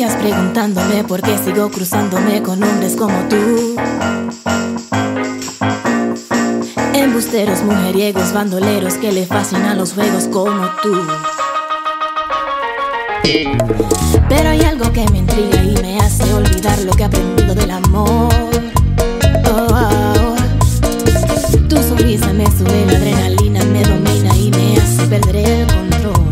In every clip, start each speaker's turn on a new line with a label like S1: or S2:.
S1: días preguntándome por qué sigo cruzándome con hombres como tú. Embusteros, mujeriegos, bandoleros que le fascinan los juegos como tú. Pero hay algo que me intriga y me hace olvidar lo que he aprendido del amor. Oh, oh. Tu sonrisa me sube la adrenalina, me domina y me hace perder el control.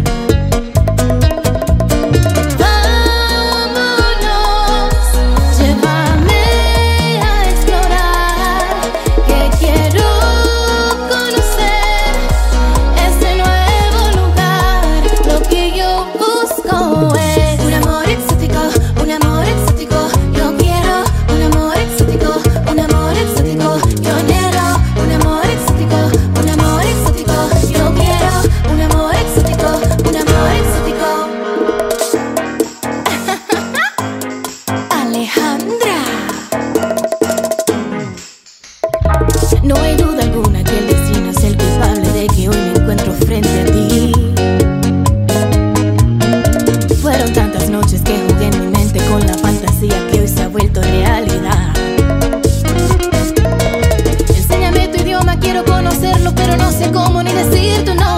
S1: No hay duda alguna que el destino es el culpable de que hoy me encuentro frente a ti. Fueron tantas noches que jugué en mi mente con la fantasía que hoy se ha vuelto realidad. Enséñame tu idioma, quiero conocerlo, pero no sé cómo ni decir tu nombre.